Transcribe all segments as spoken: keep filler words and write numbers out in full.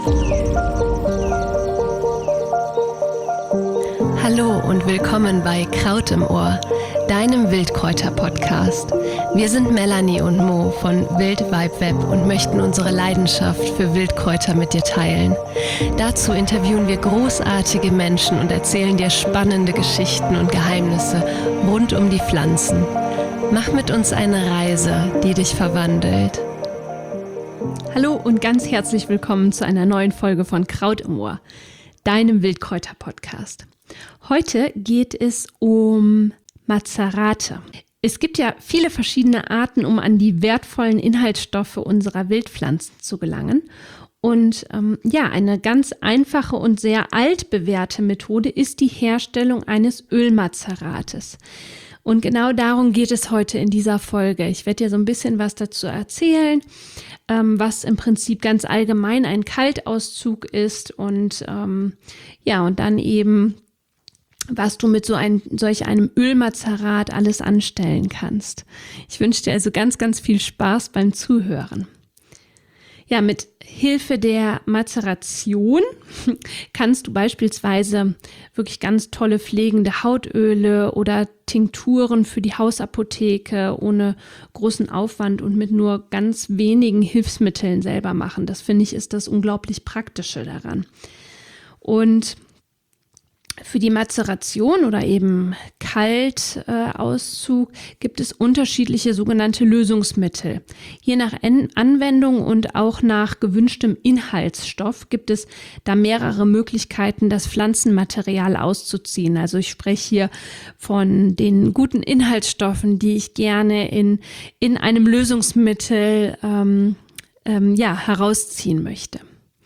Hallo und willkommen bei Kraut im Ohr, deinem Wildkräuter-Podcast. Wir sind Melanie und Mo von Wild Vibe Web und möchten unsere Leidenschaft für Wildkräuter mit dir teilen. Dazu interviewen wir großartige Menschen und erzählen dir spannende Geschichten und Geheimnisse rund um die Pflanzen. Mach mit uns eine Reise, die dich verwandelt. Hallo und ganz herzlich willkommen zu einer neuen Folge von Kraut im Ohr, deinem Wildkräuter-Podcast. Heute geht es um Mazerate. Es gibt ja viele verschiedene Arten, um an die wertvollen Inhaltsstoffe unserer Wildpflanzen zu gelangen. Und ähm, ja, eine ganz einfache und sehr altbewährte Methode ist die Herstellung eines Ölmazerates. Und genau darum geht es heute in dieser Folge. Ich werde dir so ein bisschen was dazu erzählen, ähm, was im Prinzip ganz allgemein ein Kaltauszug ist und ähm, ja, und dann eben, was du mit so ein, solch einem Ölmazerat alles anstellen kannst. Ich wünsche dir also ganz, ganz viel Spaß beim Zuhören. Ja, mit Hilfe der Mazeration kannst du beispielsweise wirklich ganz tolle pflegende Hautöle oder Tinkturen für die Hausapotheke ohne großen Aufwand und mit nur ganz wenigen Hilfsmitteln selber machen. Das finde ich ist das unglaublich Praktische daran. Und für die Mazeration oder eben Kaltauszug äh, gibt es unterschiedliche sogenannte Lösungsmittel. Je nach An- Anwendung und auch nach gewünschtem Inhaltsstoff gibt es da mehrere Möglichkeiten, das Pflanzenmaterial auszuziehen. Also ich spreche hier von den guten Inhaltsstoffen, die ich gerne in, in einem Lösungsmittel ähm, ähm, ja, herausziehen möchte.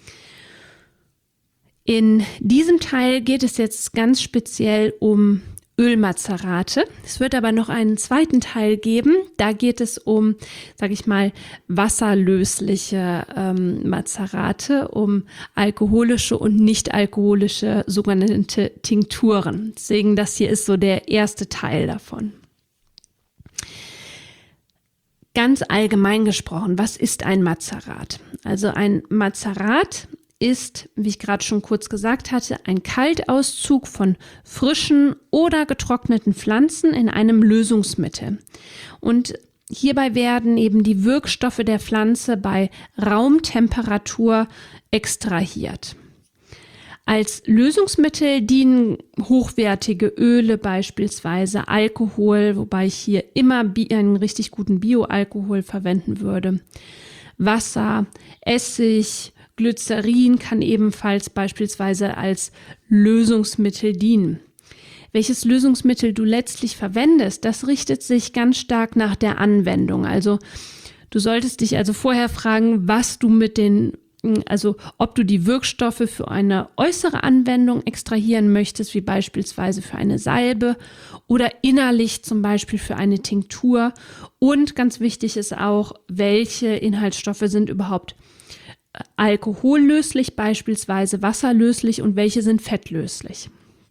In diesem Teil geht es jetzt ganz speziell um Ölmazerate. Es wird aber noch einen zweiten Teil geben. Da geht es um, sage ich mal, wasserlösliche ähm, Mazerate, um alkoholische und nicht alkoholische sogenannte Tinkturen. Deswegen, das hier ist so der erste Teil davon. Ganz allgemein gesprochen, was ist ein Mazerat? Also ein Mazerat ist, wie ich gerade schon kurz gesagt hatte, ein Kaltauszug von frischen oder getrockneten Pflanzen in einem Lösungsmittel. Und hierbei werden eben die Wirkstoffe der Pflanze bei Raumtemperatur extrahiert. Als Lösungsmittel dienen hochwertige Öle, beispielsweise Alkohol, wobei ich hier immer bi- einen richtig guten Bioalkohol verwenden würde, Wasser, Essig, Glycerin kann ebenfalls beispielsweise als Lösungsmittel dienen. Welches Lösungsmittel du letztlich verwendest, das richtet sich ganz stark nach der Anwendung. Also du solltest dich also vorher fragen, was du mit den, also ob du die Wirkstoffe für eine äußere Anwendung extrahieren möchtest, wie beispielsweise für eine Salbe oder innerlich zum Beispiel für eine Tinktur. Und ganz wichtig ist auch, welche Inhaltsstoffe sind überhaupt alkohollöslich, beispielsweise wasserlöslich, und welche sind fettlöslich.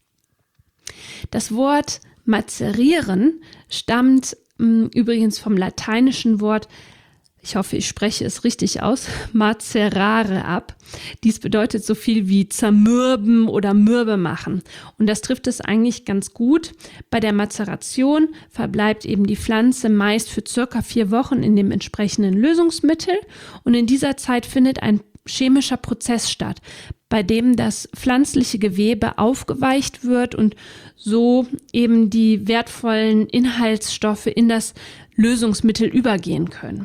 Das Wort mazerieren stammt mh, übrigens vom lateinischen Wort, ich hoffe, ich spreche es richtig aus, mazerare ab. Dies bedeutet so viel wie zermürben oder mürbe machen. Und das trifft es eigentlich ganz gut. Bei der Mazeration verbleibt eben die Pflanze meist für circa vier Wochen in dem entsprechenden Lösungsmittel. Und in dieser Zeit findet ein chemischer Prozess statt, bei dem das pflanzliche Gewebe aufgeweicht wird und so eben die wertvollen Inhaltsstoffe in das Lösungsmittel übergehen können.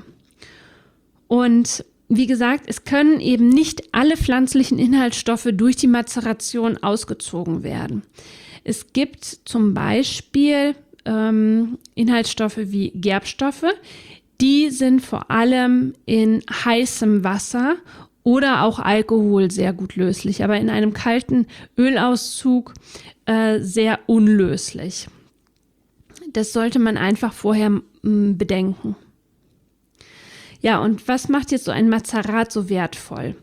Und wie gesagt, es können eben nicht alle pflanzlichen Inhaltsstoffe durch die Mazeration ausgezogen werden. Es gibt zum Beispiel ähm, Inhaltsstoffe wie Gerbstoffe, die sind vor allem in heißem Wasser oder auch Alkohol sehr gut löslich, aber in einem kalten Ölauszug äh, sehr unlöslich. Das sollte man einfach vorher mh, bedenken. Ja, und was macht jetzt so ein Mazerat so wertvoll?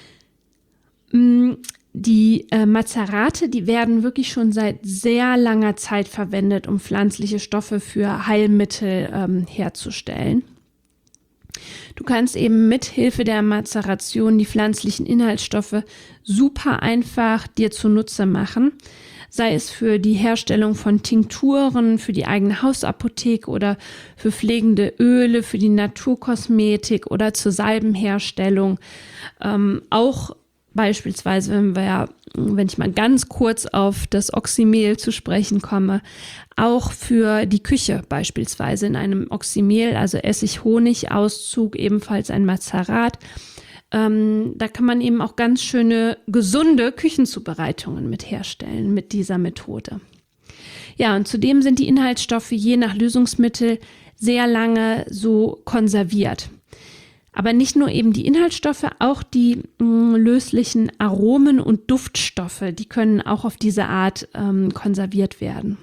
Die äh, Mazerate, die werden wirklich schon seit sehr langer Zeit verwendet, um pflanzliche Stoffe für Heilmittel ähm, herzustellen. Du kannst eben mit Hilfe der Mazeration die pflanzlichen Inhaltsstoffe super einfach dir zunutze machen, sei es für die Herstellung von Tinkturen, für die eigene Hausapotheke oder für pflegende Öle, für die Naturkosmetik oder zur Salbenherstellung. Ähm, auch beispielsweise, wenn wir, wenn ich mal ganz kurz auf das Oxymehl zu sprechen komme, auch für die Küche beispielsweise in einem Oxymehl, also Essig-Honig-Auszug, ebenfalls ein Mazerat. Ähm, da kann man eben auch ganz schöne, gesunde Küchenzubereitungen mit herstellen mit dieser Methode. Ja, und zudem sind die Inhaltsstoffe je nach Lösungsmittel sehr lange so konserviert. Aber nicht nur eben die Inhaltsstoffe, auch die mh, löslichen Aromen und Duftstoffe, die können auch auf diese Art ähm, konserviert werden.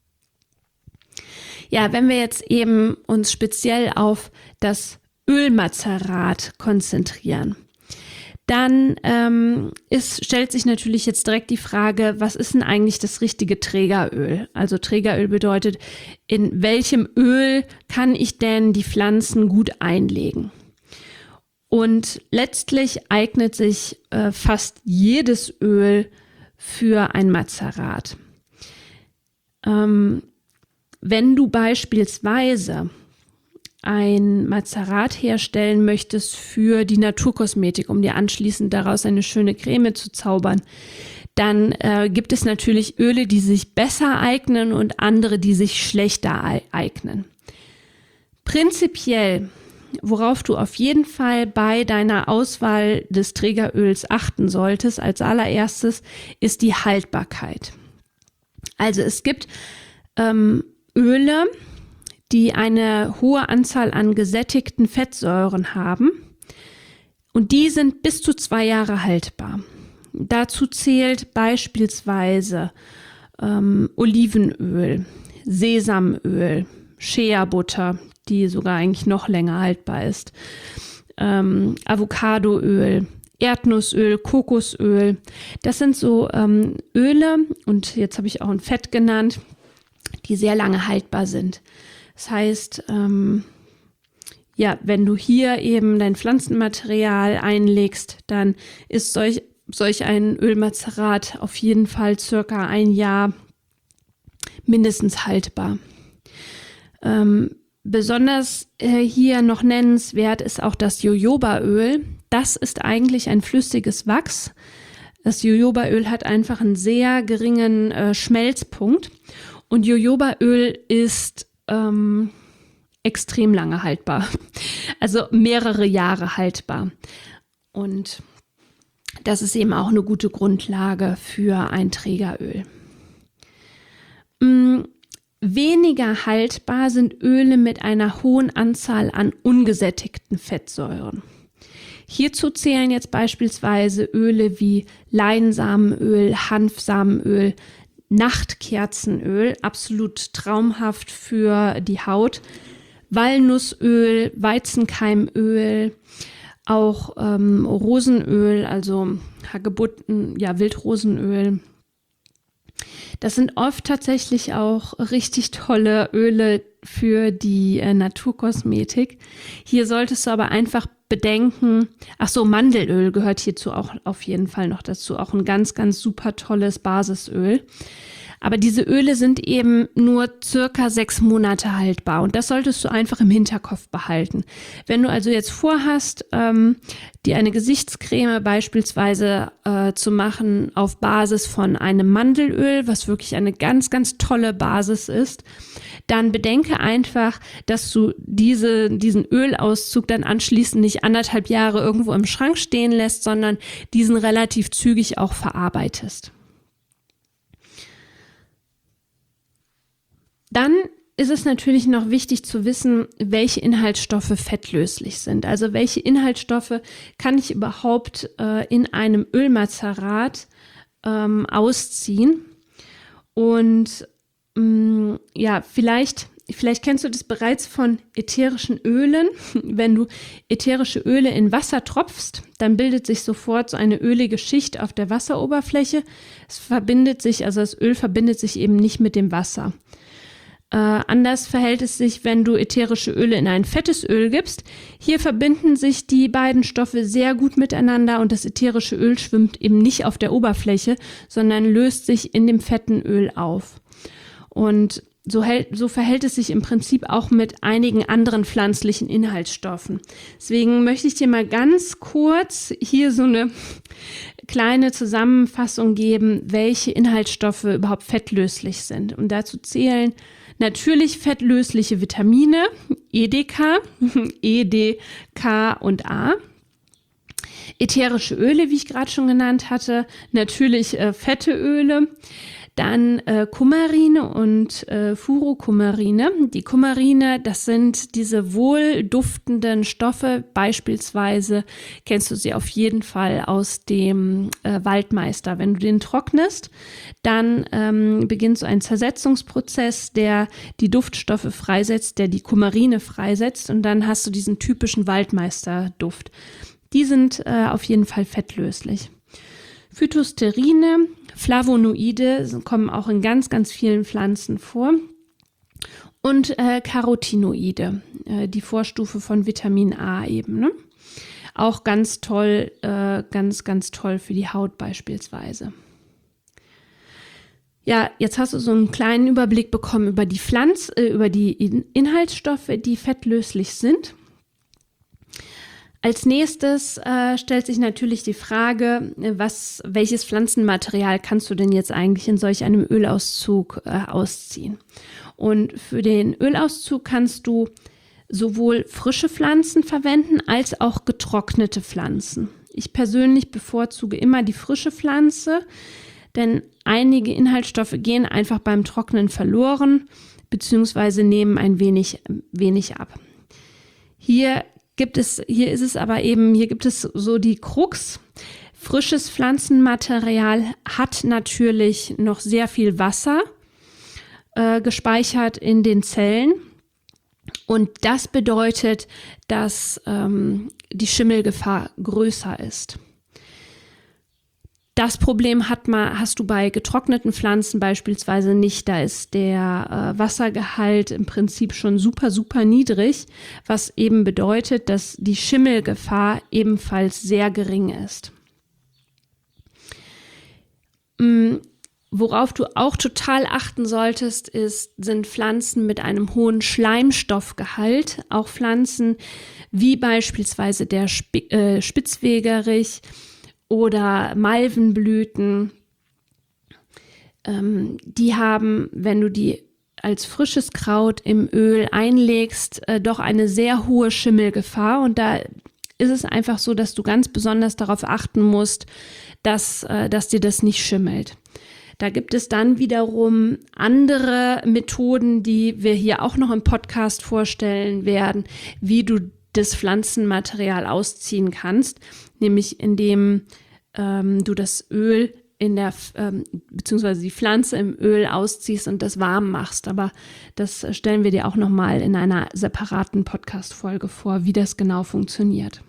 Ja, wenn wir jetzt eben uns speziell auf das Ölmazerat konzentrieren, dann ähm, ist, stellt sich natürlich jetzt direkt die Frage, was ist denn eigentlich das richtige Trägeröl? Also Trägeröl bedeutet, in welchem Öl kann ich denn die Pflanzen gut einlegen? Und letztlich eignet sich äh, fast jedes Öl für ein Mazerat. Ähm, wenn du beispielsweise ein Mazerat herstellen möchtest für die Naturkosmetik, um dir anschließend daraus eine schöne Creme zu zaubern, dann äh, gibt es natürlich Öle, die sich besser eignen und andere, die sich schlechter eignen. Prinzipiell, worauf du auf jeden Fall bei deiner Auswahl des Trägeröls achten solltest, als allererstes, ist die Haltbarkeit. Also es gibt ähm, Öle, die eine hohe Anzahl an gesättigten Fettsäuren haben und die sind bis zu zwei Jahre haltbar. Dazu zählt beispielsweise ähm, Olivenöl, Sesamöl, Shea-Butter, die sogar eigentlich noch länger haltbar ist, ähm, Avocadoöl, Erdnussöl, Kokosöl. Das sind so ähm, Öle, und jetzt habe ich auch ein Fett genannt, die sehr lange haltbar sind. Das heißt, ähm, ja, wenn du hier eben dein Pflanzenmaterial einlegst, dann ist solch, solch ein Ölmazerat auf jeden Fall circa ein Jahr mindestens haltbar. Ähm, besonders äh, hier noch nennenswert ist auch das Jojobaöl. Das ist eigentlich ein flüssiges Wachs. Das Jojobaöl hat einfach einen sehr geringen äh, Schmelzpunkt. Und Jojobaöl ist ähm, extrem lange haltbar. Also mehrere Jahre haltbar. Und das ist eben auch eine gute Grundlage für ein Trägeröl. Mm, weniger haltbar sind Öle mit einer hohen Anzahl an ungesättigten Fettsäuren. Hierzu zählen jetzt beispielsweise Öle wie Leinsamenöl, Hanfsamenöl, Nachtkerzenöl, absolut traumhaft für die Haut, Walnussöl, Weizenkeimöl, auch ähm, Rosenöl, also Hagebutten, ja, Wildrosenöl. Das sind oft tatsächlich auch richtig tolle Öle für die äh, Naturkosmetik. Hier solltest du aber einfach bedenken, ach so, Mandelöl gehört hierzu auch auf jeden Fall noch dazu, auch ein ganz, ganz super tolles Basisöl. Aber diese Öle sind eben nur circa sechs Monate haltbar und das solltest du einfach im Hinterkopf behalten. Wenn du also jetzt vorhast, ähm, dir eine Gesichtscreme beispielsweise äh, zu machen auf Basis von einem Mandelöl, was wirklich eine ganz, ganz tolle Basis ist, dann bedenke einfach, dass du diese, diesen Ölauszug dann anschließend nicht anderthalb Jahre irgendwo im Schrank stehen lässt, sondern diesen relativ zügig auch verarbeitest. Dann ist es natürlich noch wichtig zu wissen, welche Inhaltsstoffe fettlöslich sind. Also welche Inhaltsstoffe kann ich überhaupt äh, in einem Ölmazerat ähm, ausziehen. Und mh, ja, vielleicht, vielleicht kennst du das bereits von ätherischen Ölen. Wenn du ätherische Öle in Wasser tropfst, dann bildet sich sofort so eine ölige Schicht auf der Wasseroberfläche. Es verbindet sich, also das Öl verbindet sich eben nicht mit dem Wasser. Äh, anders verhält es sich, wenn du ätherische Öle in ein fettes Öl gibst. Hier verbinden sich die beiden Stoffe sehr gut miteinander und das ätherische Öl schwimmt eben nicht auf der Oberfläche, sondern löst sich in dem fetten Öl auf. Und so, hält, so verhält es sich im Prinzip auch mit einigen anderen pflanzlichen Inhaltsstoffen. Deswegen möchte ich dir mal ganz kurz hier so eine kleine Zusammenfassung geben, welche Inhaltsstoffe überhaupt fettlöslich sind. Und dazu zählen natürlich fettlösliche Vitamine, E D K, E D K und A. Ätherische Öle, wie ich gerade schon genannt hatte, natürlich äh, fette Öle. Dann äh, Kumarine und äh, Furokumarine. Die Kumarine, das sind diese wohlduftenden Stoffe. Beispielsweise kennst du sie auf jeden Fall aus dem äh, Waldmeister. Wenn du den trocknest, dann ähm, beginnt so ein Zersetzungsprozess, der die Duftstoffe freisetzt, der die Kumarine freisetzt. Und dann hast du diesen typischen Waldmeisterduft. Die sind äh, auf jeden Fall fettlöslich. Phytosterine, Flavonoide kommen auch in ganz, ganz vielen Pflanzen vor. Und äh, Carotinoide, äh, die Vorstufe von Vitamin A eben. Ne? Auch ganz toll, äh, ganz, ganz toll für die Haut beispielsweise. Ja, jetzt hast du so einen kleinen Überblick bekommen über die Pflanz, äh, über die In- Inhaltsstoffe, die fettlöslich sind. Als nächstes äh, stellt sich natürlich die Frage, was, welches Pflanzenmaterial kannst du denn jetzt eigentlich in solch einem Ölauszug äh, ausziehen? Und für den Ölauszug kannst du sowohl frische Pflanzen verwenden als auch getrocknete Pflanzen. Ich persönlich bevorzuge immer die frische Pflanze, denn einige Inhaltsstoffe gehen einfach beim Trocknen verloren bzw. nehmen ein wenig, wenig ab. Hier Gibt es, hier ist es aber eben, hier gibt es so die Krux. Frisches Pflanzenmaterial hat natürlich noch sehr viel Wasser äh, gespeichert in den Zellen. Und das bedeutet, dass ähm, die Schimmelgefahr größer ist. Das Problem hat man, hast du bei getrockneten Pflanzen beispielsweise nicht. Da ist der äh, Wassergehalt im Prinzip schon super, super niedrig, was eben bedeutet, dass die Schimmelgefahr ebenfalls sehr gering ist. Mm, worauf du auch total achten solltest, ist, sind Pflanzen mit einem hohen Schleimstoffgehalt. Auch Pflanzen wie beispielsweise der Sp- äh, Spitzwegerich oder Malvenblüten, ähm, die haben, wenn du die als frisches Kraut im Öl einlegst, äh, doch eine sehr hohe Schimmelgefahr. Und da ist es einfach so, dass du ganz besonders darauf achten musst, dass, äh, dass dir das nicht schimmelt. Da gibt es dann wiederum andere Methoden, die wir hier auch noch im Podcast vorstellen werden, wie du das Pflanzenmaterial ausziehen kannst, nämlich indem ähm, du das Öl in der, ähm, beziehungsweise die Pflanze im Öl ausziehst und das warm machst. Aber das stellen wir dir auch nochmal in einer separaten Podcast-Folge vor, wie das genau funktioniert.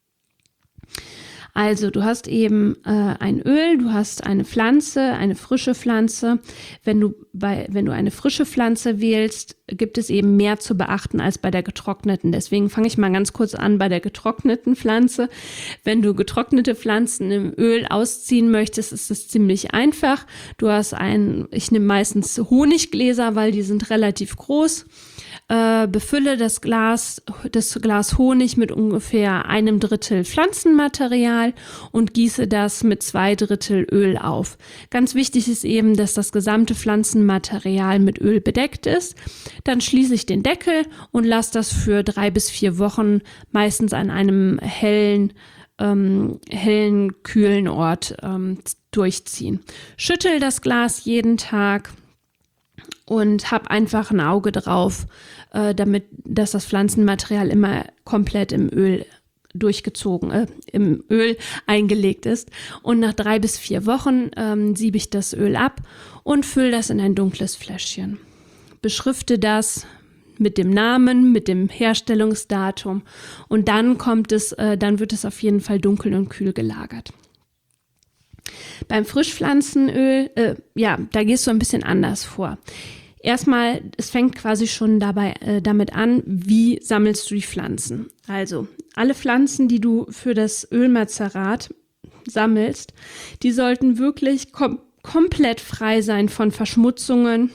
Also du hast eben äh, ein Öl, du hast eine Pflanze, eine frische Pflanze. Wenn du bei, wenn du eine frische Pflanze wählst, gibt es eben mehr zu beachten als bei der getrockneten. Deswegen fange ich mal ganz kurz an bei der getrockneten Pflanze. Wenn du getrocknete Pflanzen im Öl ausziehen möchtest, ist es ziemlich einfach. Du hast ein, ich nehme meistens Honiggläser, weil die sind relativ groß. Äh, befülle das Glas, das Glas Honig mit ungefähr einem Drittel Pflanzenmaterial und gieße das mit zwei Drittel Öl auf. Ganz wichtig ist eben, dass das gesamte Pflanzenmaterial mit Öl bedeckt ist. Dann schließe ich den Deckel und lasse das für drei bis vier Wochen meistens an einem hellen, ähm, hellen, kühlen Ort ähm, durchziehen. Schüttel das Glas jeden Tag und hab einfach ein Auge drauf, äh, damit, dass das Pflanzenmaterial immer komplett im Öl durchgezogen, äh, im Öl eingelegt ist. Und nach drei bis vier Wochen ähm, siebe ich das Öl ab und fülle das in ein dunkles Fläschchen. Beschrifte das mit dem Namen, mit dem Herstellungsdatum und dann kommt es, äh, dann wird es auf jeden Fall dunkel und kühl gelagert. Beim Frischpflanzenöl, äh, ja, da gehst du ein bisschen anders vor. erstmal, es fängt quasi schon dabei äh, damit an, wie sammelst du die Pflanzen. Also alle Pflanzen, die du für das Ölmazerat sammelst, die sollten wirklich kom- komplett frei sein von Verschmutzungen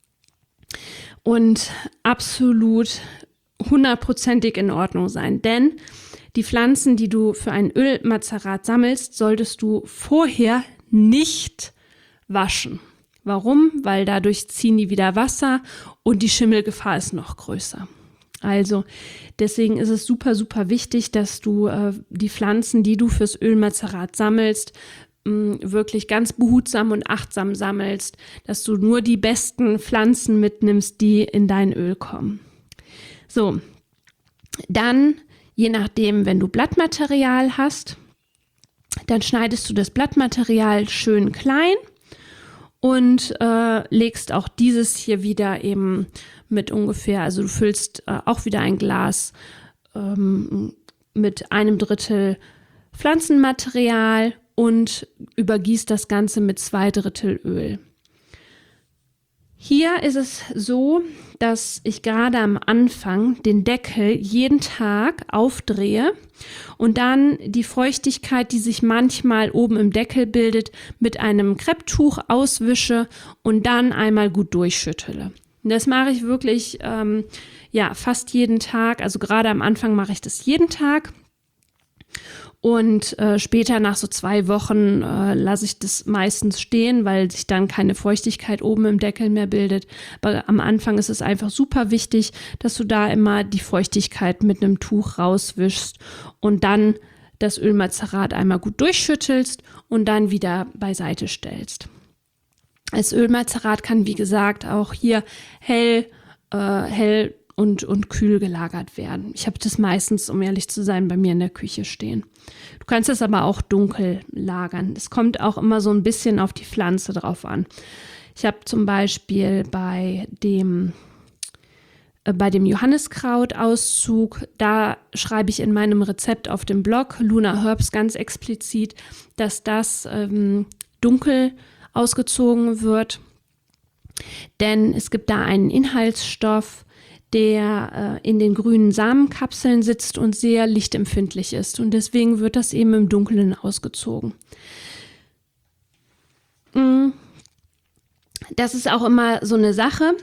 und absolut hundertprozentig in Ordnung sein. Denn die Pflanzen, die du für ein Ölmazerat sammelst, solltest du vorher nicht waschen. Warum? Weil dadurch ziehen die wieder Wasser und die Schimmelgefahr ist noch größer. Also deswegen ist es super, super wichtig, dass du äh, die Pflanzen, die du fürs Ölmazerat sammelst, mh, wirklich ganz behutsam und achtsam sammelst, dass du nur die besten Pflanzen mitnimmst, die in dein Öl kommen. So, dann, je nachdem, wenn du Blattmaterial hast, dann schneidest du das Blattmaterial schön klein und äh, legst auch dieses hier wieder eben mit ungefähr, also du füllst äh, auch wieder ein Glas ähm, mit einem Drittel Pflanzenmaterial und übergießt das Ganze mit zwei Drittel Öl. Hier ist es so, dass ich gerade am Anfang den Deckel jeden Tag aufdrehe und dann die Feuchtigkeit, die sich manchmal oben im Deckel bildet, mit einem Krepptuch auswische und dann einmal gut durchschüttele. Und das mache ich wirklich ähm, ja, fast jeden Tag. Also gerade am Anfang mache ich das jeden Tag. Und äh, später nach so zwei Wochen äh, lasse ich das meistens stehen, weil sich dann keine Feuchtigkeit oben im Deckel mehr bildet. Aber am Anfang ist es einfach super wichtig, dass du da immer die Feuchtigkeit mit einem Tuch rauswischst und dann das Ölmazerat einmal gut durchschüttelst und dann wieder beiseite stellst. Das Ölmazerat kann, wie gesagt, auch hier hell, äh, hell und, und kühl gelagert werden. Ich habe das meistens, um ehrlich zu sein, bei mir in der Küche stehen. Du kannst es aber auch dunkel lagern. Es kommt auch immer so ein bisschen auf die Pflanze drauf an. Ich habe zum Beispiel bei dem, äh, bei dem Johanniskraut-Auszug, da schreibe ich in meinem Rezept auf dem Blog Luna Herbs ganz explizit, dass das ähm, dunkel ausgezogen wird. Denn es gibt da einen Inhaltsstoff, der äh, in den grünen Samenkapseln sitzt und sehr lichtempfindlich ist. Und deswegen wird das eben im Dunkeln ausgezogen. Das ist auch immer so eine Sache.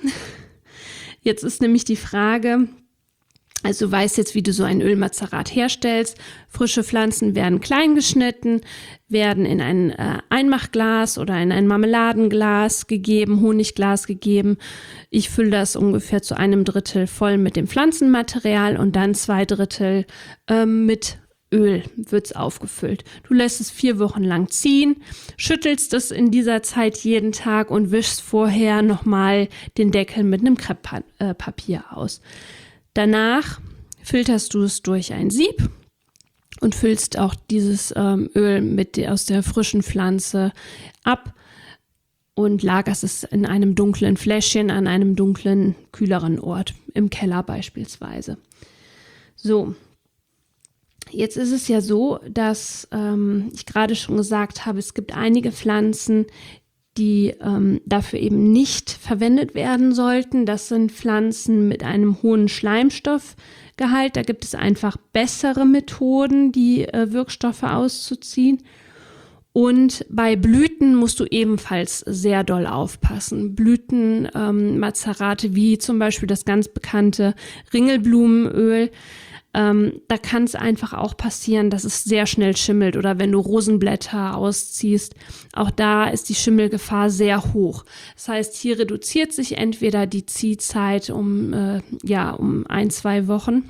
Jetzt ist nämlich die Frage, also du weißt jetzt, wie du so ein Ölmazerat herstellst. Frische Pflanzen werden klein geschnitten, werden in ein äh, Einmachglas oder in ein Marmeladenglas gegeben, Honigglas gegeben. Ich fülle das ungefähr zu einem Drittel voll mit dem Pflanzenmaterial und dann zwei Drittel ähm, mit Öl wird es aufgefüllt. Du lässt es vier Wochen lang ziehen, schüttelst es in dieser Zeit jeden Tag und wischst vorher nochmal den Deckel mit einem Krepppapier aus. Danach filterst du es durch ein Sieb und füllst auch dieses ähm, Öl mit aus der frischen Pflanze ab und lagerst es in einem dunklen Fläschchen an einem dunklen, kühleren Ort, im Keller beispielsweise. So, jetzt ist es ja so, dass ähm, ich gerade schon gesagt habe, es gibt einige Pflanzen, die ähm, dafür eben nicht verwendet werden sollten. Das sind Pflanzen mit einem hohen Schleimstoffgehalt. Da gibt es einfach bessere Methoden, die äh, Wirkstoffe auszuziehen. Und bei Blüten musst du ebenfalls sehr doll aufpassen. Blütenmazerate ähm, wie zum Beispiel das ganz bekannte Ringelblumenöl. Ähm, da kann es einfach auch passieren, dass es sehr schnell schimmelt oder wenn du Rosenblätter ausziehst, auch da ist die Schimmelgefahr sehr hoch. Das heißt, hier reduziert sich entweder die Ziehzeit um, äh, ja, um ein, zwei Wochen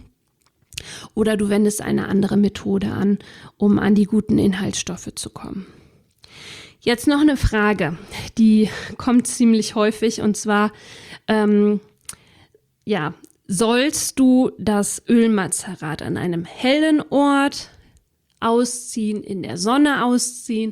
oder du wendest eine andere Methode an, um an die guten Inhaltsstoffe zu kommen. Jetzt noch eine Frage, die kommt ziemlich häufig und zwar, ähm, ja, sollst du das Ölmazerat an einem hellen Ort ausziehen, in der Sonne ausziehen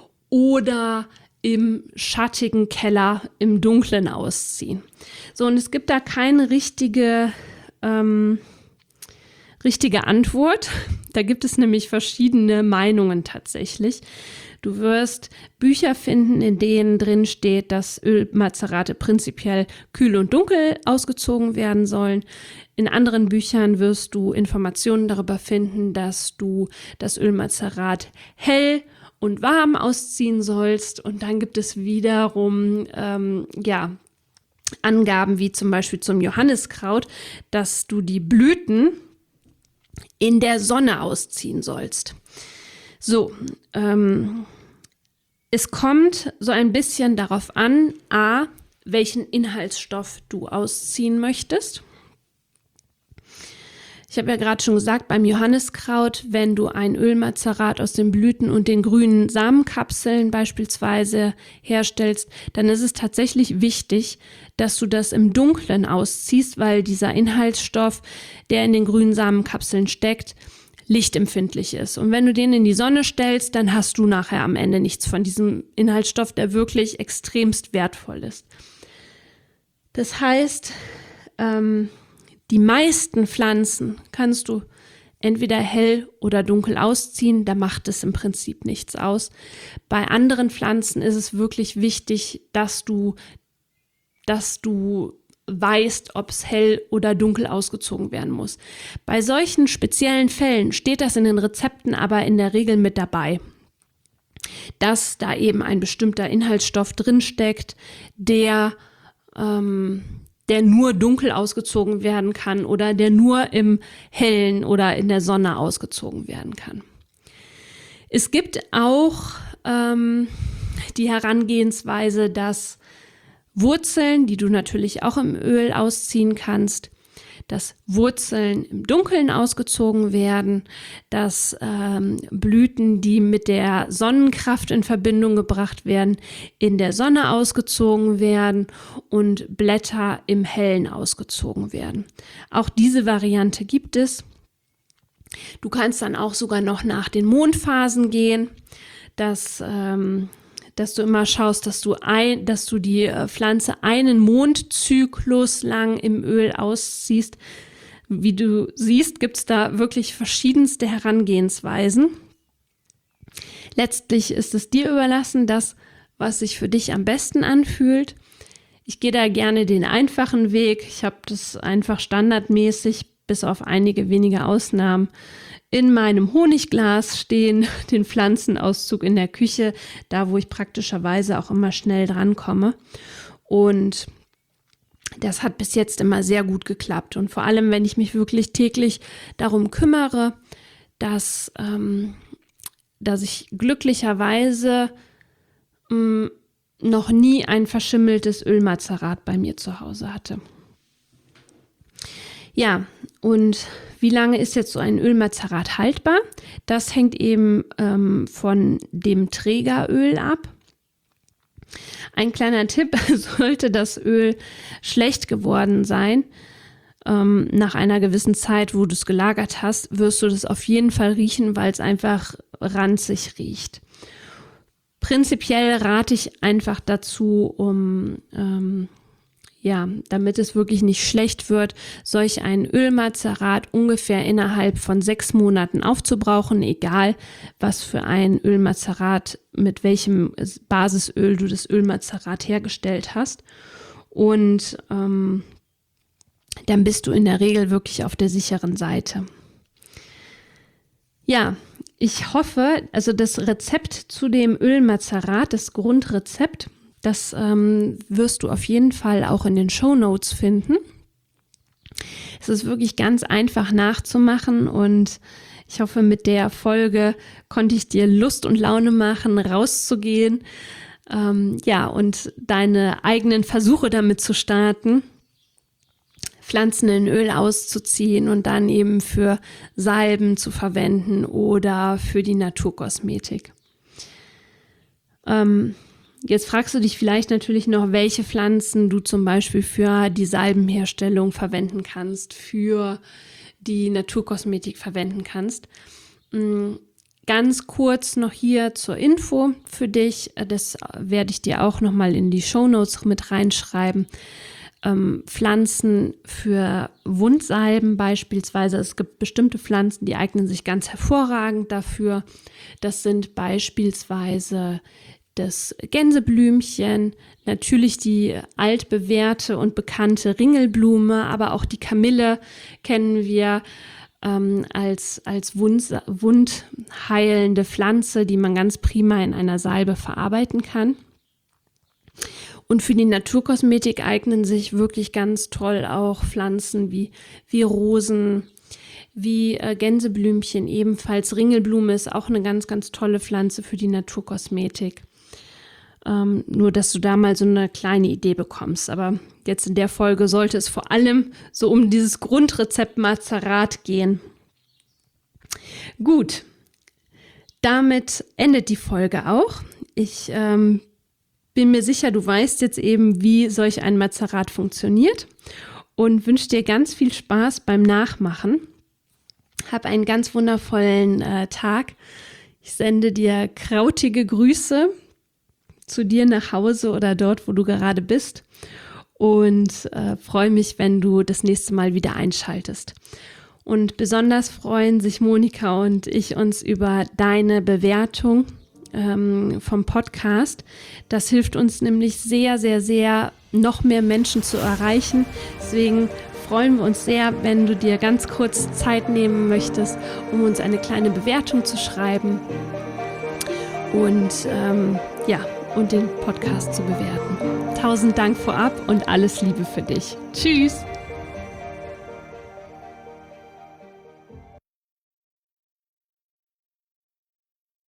oder im schattigen Keller im Dunklen ausziehen? So, und es gibt da keine richtige, ähm, richtige Antwort. Da gibt es nämlich verschiedene Meinungen tatsächlich. Du wirst Bücher finden, in denen drin steht, dass Ölmazerate prinzipiell kühl und dunkel ausgezogen werden sollen. In anderen Büchern wirst du Informationen darüber finden, dass du das Ölmazerat hell und warm ausziehen sollst. Und dann gibt es wiederum ähm, ja, Angaben wie zum Beispiel zum Johanniskraut, dass du die Blüten in der Sonne ausziehen sollst. So, ähm, es kommt so ein bisschen darauf an, a, welchen Inhaltsstoff du ausziehen möchtest. Ich habe ja gerade schon gesagt, beim Johanniskraut, wenn du ein Ölmazerat aus den Blüten und den grünen Samenkapseln beispielsweise herstellst, dann ist es tatsächlich wichtig, dass du das im Dunklen ausziehst, weil dieser Inhaltsstoff, der in den grünen Samenkapseln steckt, lichtempfindlich ist. Und wenn du den in die Sonne stellst, dann hast du nachher am Ende nichts von diesem Inhaltsstoff, der wirklich extremst wertvoll ist. Das heißt, ähm, die meisten Pflanzen kannst du entweder hell oder dunkel ausziehen, da macht es im Prinzip nichts aus. Bei anderen Pflanzen ist es wirklich wichtig, dass du, dass du weißt, ob es hell oder dunkel ausgezogen werden muss. Bei solchen speziellen Fällen steht das in den Rezepten aber in der Regel mit dabei, dass da eben ein bestimmter Inhaltsstoff drinsteckt, der ähm, der nur dunkel ausgezogen werden kann oder der nur im Hellen oder in der Sonne ausgezogen werden kann. Es gibt auch ähm, die Herangehensweise, dass Wurzeln, die du natürlich auch im Öl ausziehen kannst, dass Wurzeln im Dunkeln ausgezogen werden, dass ähm, Blüten, die mit der Sonnenkraft in Verbindung gebracht werden, in der Sonne ausgezogen werden und Blätter im Hellen ausgezogen werden. Auch diese Variante gibt es. Du kannst dann auch sogar noch nach den Mondphasen gehen, dass ähm, dass du immer schaust, dass du ein, dass du die Pflanze einen Mondzyklus lang im Öl ausziehst. Wie du siehst, gibt es da wirklich verschiedenste Herangehensweisen. Letztlich ist es dir überlassen, das, was sich für dich am besten anfühlt. Ich gehe da gerne den einfachen Weg. Ich habe das einfach standardmäßig, bis auf einige wenige Ausnahmen, in meinem Honigglas stehen, den Pflanzenauszug in der Küche, da wo ich praktischerweise auch immer schnell drankomme. Und das hat bis jetzt immer sehr gut geklappt. Und vor allem, wenn ich mich wirklich täglich darum kümmere, dass, ähm, dass ich glücklicherweise ähm, noch nie ein verschimmeltes Ölmazerat bei mir zu Hause hatte. Ja, und wie lange ist jetzt so ein Ölmazerat haltbar? Das hängt eben ähm, von dem Trägeröl ab. Ein kleiner Tipp, sollte das Öl schlecht geworden sein, ähm, nach einer gewissen Zeit, wo du es gelagert hast, wirst du das auf jeden Fall riechen, weil es einfach ranzig riecht. Prinzipiell rate ich einfach dazu, um ähm, ja, damit es wirklich nicht schlecht wird, solch ein Ölmazerat ungefähr innerhalb von sechs Monaten aufzubrauchen, egal was für ein Ölmazerat, mit welchem Basisöl du das Ölmazerat hergestellt hast. Und ähm, dann bist du in der Regel wirklich auf der sicheren Seite. Ja, ich hoffe, also das Rezept zu dem Ölmazerat, das Grundrezept, das ähm, wirst du auf jeden Fall auch in den Shownotes finden. Es ist wirklich ganz einfach nachzumachen und ich hoffe, mit der Folge konnte ich dir Lust und Laune machen, rauszugehen, ähm, ja, und deine eigenen Versuche damit zu starten, Pflanzen in Öl auszuziehen und dann eben für Salben zu verwenden oder für die Naturkosmetik. Ähm, Jetzt fragst du dich vielleicht natürlich noch, welche Pflanzen du zum Beispiel für die Salbenherstellung verwenden kannst, für die Naturkosmetik verwenden kannst. Ganz kurz noch hier zur Info für dich, das werde ich dir auch nochmal in die Shownotes mit reinschreiben. ähm, Pflanzen für Wundsalben beispielsweise. Es gibt bestimmte Pflanzen, die eignen sich ganz hervorragend dafür. Das sind beispielsweise das Gänseblümchen, natürlich die altbewährte und bekannte Ringelblume, aber auch die Kamille kennen wir ähm, als, als Wund, wundheilende Pflanze, die man ganz prima in einer Salbe verarbeiten kann. Und für die Naturkosmetik eignen sich wirklich ganz toll auch Pflanzen wie, wie Rosen, wie äh, Gänseblümchen ebenfalls. Ringelblume ist auch eine ganz, ganz tolle Pflanze für die Naturkosmetik. Ähm, nur, dass du da mal so eine kleine Idee bekommst. Aber jetzt in der Folge sollte es vor allem so um dieses Grundrezept Mazerat gehen. Gut, damit endet die Folge auch. Ich ähm, bin mir sicher, du weißt jetzt eben, wie solch ein Mazerat funktioniert und wünsche dir ganz viel Spaß beim Nachmachen. Hab einen ganz wundervollen äh, Tag. Ich sende dir krautige Grüße zu dir nach Hause oder dort, wo du gerade bist, und äh, freue mich, wenn du das nächste Mal wieder einschaltest. Und besonders freuen sich Monika und ich uns über deine Bewertung ähm, vom Podcast. Das hilft uns nämlich sehr, sehr, sehr, noch mehr Menschen zu erreichen. Deswegen freuen wir uns sehr, wenn du dir ganz kurz Zeit nehmen möchtest, um uns eine kleine Bewertung zu schreiben. Und ähm, ja, und den Podcast zu bewerten. Tausend Dank vorab und alles Liebe für dich. Tschüss!